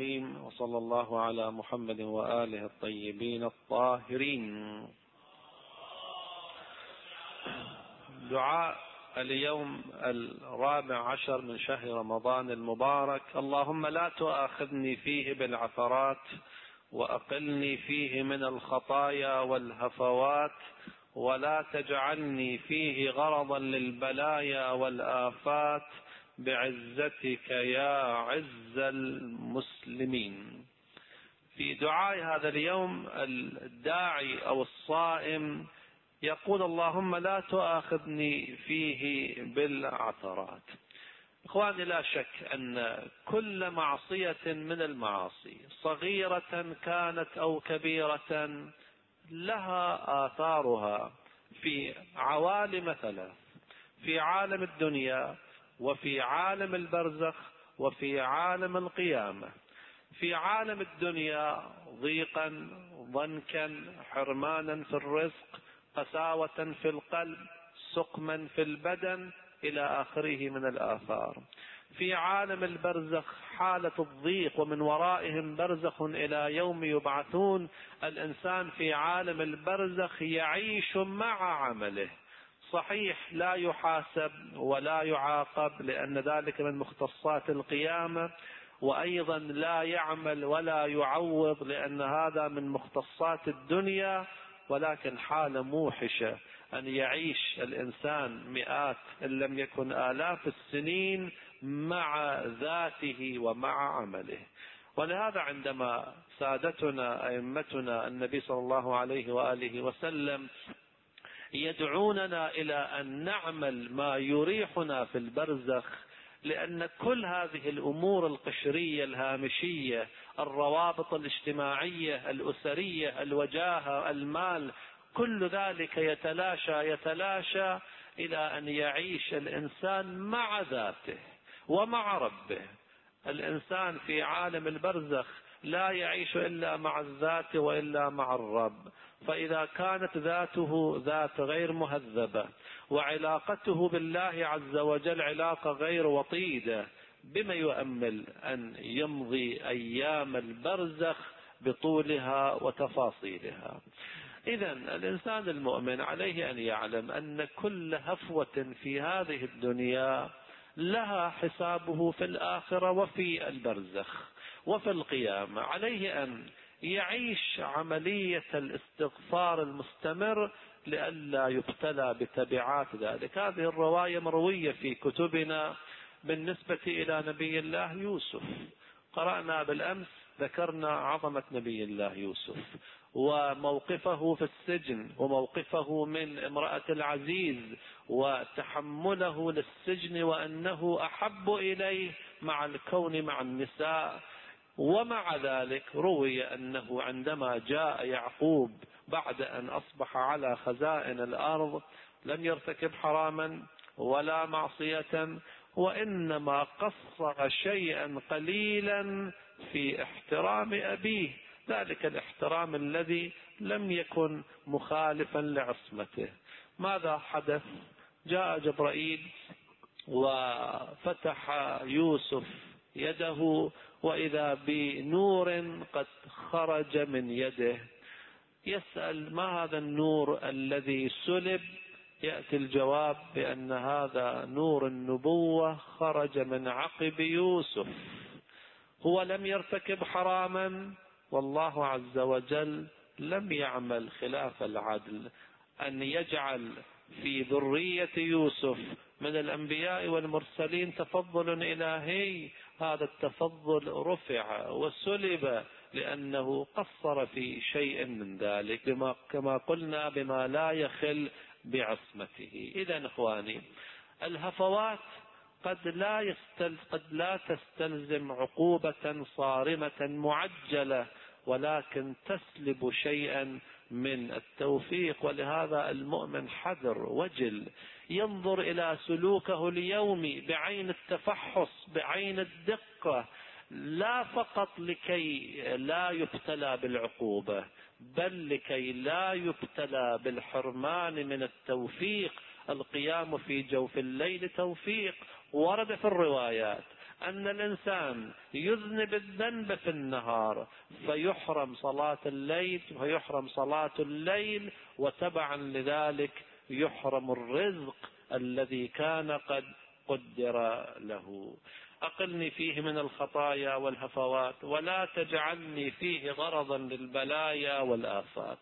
المستقيم، وصلى الله على محمد وآله الطيبين الطاهرين. دعاء اليوم 14 من شهر رمضان المبارك: اللهم لا تؤاخذني فيه بالعثرات، وأقلني فيه من الخطايا والهفوات، ولا تجعلني فيه غرضا للبلايا والآفات، بعزتك يا عز المسلمين. في دعاء هذا اليوم الداعي أو الصائم يقول: اللهم لا تؤاخذني فيه بالعثرات. إخواني، لا شك أن كل معصية من المعاصي صغيرة كانت أو كبيرة لها آثارها في عوالم ثلاث: في عالم الدنيا، وفي عالم البرزخ، وفي عالم القيامة. في عالم الدنيا ضيقا، ضنكا، حرمانا في الرزق، قساوة في القلب، سقما في البدن، إلى آخره من الآثار. في عالم البرزخ حالة الضيق، ومن ورائهم برزخ إلى يوم يبعثون. الإنسان في عالم البرزخ يعيش مع عمله، صحيح لا يحاسب ولا يعاقب لأن ذلك من مختصات القيامة، وأيضا لا يعمل ولا يعوض لأن هذا من مختصات الدنيا، ولكن حالة موحشة أن يعيش الإنسان مئات إن لم يكن آلاف السنين مع ذاته ومع عمله. ولهذا عندما سادتنا أئمتنا النبي صلى الله عليه وآله وسلم يدعوننا إلى أن نعمل ما يريحنا في البرزخ، لأن كل هذه الأمور القشرية الهامشية، الروابط الاجتماعية الأسرية، الوجاهة، المال، كل ذلك يتلاشى إلى أن يعيش الإنسان مع ذاته ومع ربه. الإنسان في عالم البرزخ لا يعيش إلا مع الذات وإلا مع الرب. فإذا كانت ذاته ذات غير مهذبة، وعلاقته بالله عز وجل علاقة غير وطيدة، بما يؤمل أن يمضي أيام البرزخ بطولها وتفاصيلها؟ إذن الإنسان المؤمن عليه أن يعلم أن كل هفوة في هذه الدنيا لها حسابه في الآخرة وفي البرزخ وفي القيامة. عليه أن يعيش عملية الاستغفار المستمر لئلا يبتلى بتبعات ذلك. هذه الرواية مروية في كتبنا بالنسبة إلى نبي الله يوسف. قرأنا بالأمس، ذكرنا عظمة نبي الله يوسف وموقفه في السجن، وموقفه من امرأة العزيز، وتحمله للسجن، وأنه أحب إليه مع الكون مع النساء. ومع ذلك روي أنه عندما جاء يعقوب بعد أن أصبح على خزائن الأرض لم يرتكب حراما ولا معصية، وإنما قصر شيئا قليلا في احترام أبيه، ذلك الاحترام الذي لم يكن مخالفا لعصمته. ماذا حدث؟ جاء جبرائيل وفتح يوسف يده، وإذا بنور قد خرج من يده. يسأل: ما هذا النور الذي سلب؟ يأتي الجواب بأن هذا نور النبوة خرج من عقب يوسف. هو لم يرتكب حراما، والله عز وجل لم يعمل خلاف العدل أن يجعل في ذرية يوسف من الأنبياء والمرسلين تفضل إلهي. هذا التفضل رفع وسلب لأنه قصر في شيء من ذلك، كما قلنا بما لا يخل بعصمته. إذن إخواني، الهفوات قد لا تستلزم عقوبة صارمة معجلة، ولكن تسلب شيئا من التوفيق. ولهذا المؤمن حذر وجل، ينظر إلى سلوكه اليومي بعين التفحص، بعين الدقة، لا فقط لكي لا يبتلى بالعقوبة، بل لكي لا يبتلى بالحرمان من التوفيق. القيام في جوف الليل توفيق. ورد في الروايات أن الإنسان يذنب الذنب في النهار فيحرم صلاة الليل فيحرم صلاة الليل، وتبعا لذلك يحرم الرزق الذي كان قد قدر له. أقلني فيه من الخطايا والهفوات، ولا تجعلني فيه غرضا للبلايا والآفات.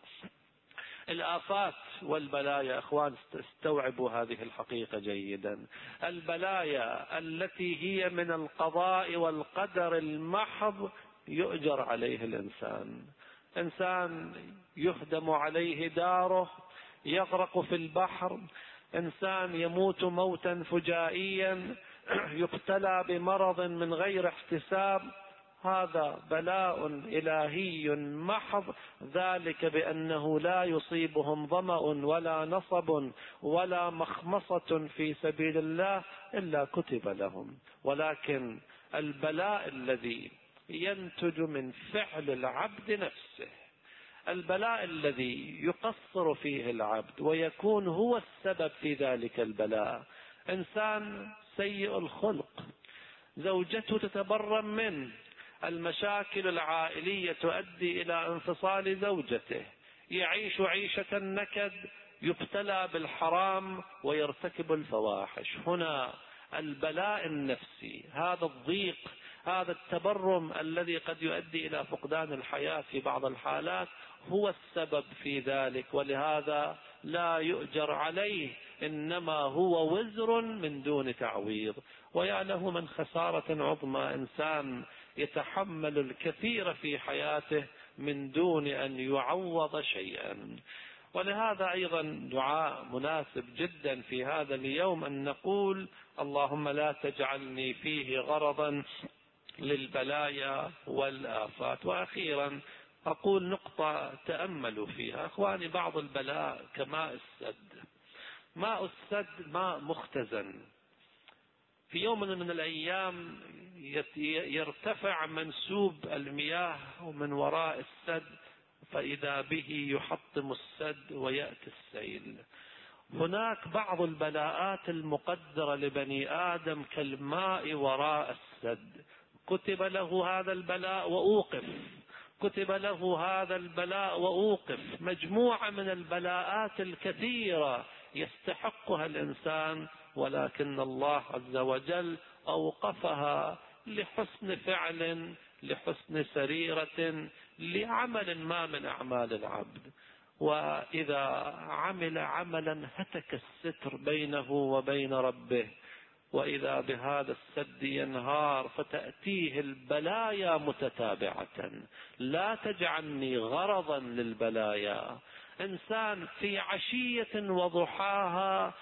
الآفات والبلايا أخوان استوعبوا هذه الحقيقة جيدا. البلايا التي هي من القضاء والقدر المحض يؤجر عليه الإنسان. إنسان يهدم عليه داره، يغرق في البحر، إنسان يموت موتا فجائيا، يبتلى بمرض من غير احتساب، هذا بلاء إلهي محض، ذلك بأنه لا يصيبهم ظمأ ولا نصب ولا مخمصة في سبيل الله إلا كتب لهم. ولكن البلاء الذي ينتج من فعل العبد نفسه، البلاء الذي يقصر فيه العبد ويكون هو السبب في ذلك البلاء، إنسان سيء الخلق، زوجته تتبرم منه، المشاكل العائلية تؤدي إلى انفصال زوجته، يعيش عيشة النكد، يبتلى بالحرام ويرتكب الفواحش. هنا البلاء النفسي، هذا الضيق، هذا التبرم الذي قد يؤدي إلى فقدان الحياة في بعض الحالات هو السبب في ذلك، ولهذا لا يؤجر عليه، إنما هو وزر من دون تعويض. ويا له من خسارة عظمى إنسان يتحمل الكثير في حياته من دون أن يعوض شيئا. ولهذا أيضا دعاء مناسب جدا في هذا اليوم أن نقول: اللهم لا تجعلني فيه غرضا للبلايا والآفات. وأخيرا أقول نقطة تأملوا فيها أخواني: بعض البلاء كماء السد. ماء السد ماء مختزن، في يوم من الأيام يرتفع منسوب المياه ومن وراء السد، فإذا به يحطم السد ويأتي السيل. هناك بعض البلاءات المقدرة لبني آدم كالماء وراء السد، كتب له هذا البلاء وأوقف، كتب له هذا البلاء وأوقف. مجموعة من البلاءات الكثيرة يستحقها الإنسان، ولكن الله عز وجل أوقفها لحسن فعل، لحسن سريرة، لعمل ما من أعمال العبد. وإذا عمل عملا هتك الستر بينه وبين ربه، وإذا بهذا السد ينهار فتأتيه البلايا متتابعة. لا تجعلني غرضا للبلايا. إنسان في عشية وضحاها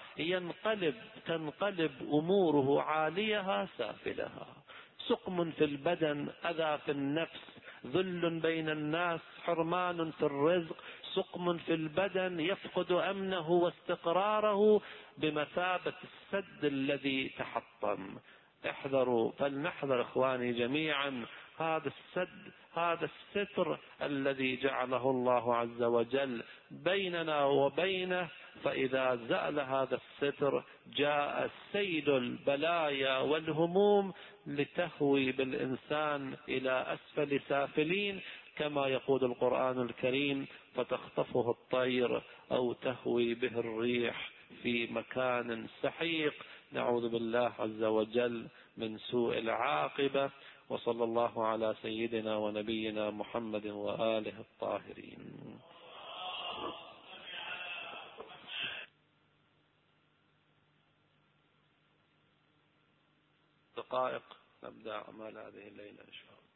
تنقلب أموره عاليها سافلها، سقم في البدن، أذى في النفس، ذل بين الناس، حرمان في الرزق، سقم في البدن، يفقد أمنه واستقراره بمثابة السد الذي تحطم. احذروا، فلنحذر إخواني جميعا هذا السد، هذا الستر الذي جعله الله عز وجل بيننا وبينه. فإذا زال هذا الستر جاء سيل البلايا والهموم لتهوي بالإنسان إلى أسفل سافلين، كما يقول القرآن الكريم: فتخطفه الطير أو تهوي به الريح في مكان سحيق. نعوذ بالله عز وجل من سوء العاقبة. وصلى الله على سيدنا ونبينا محمد وآله الطاهرين. دقائق نبدأ أعمال هذه الليلة إن شاء الله.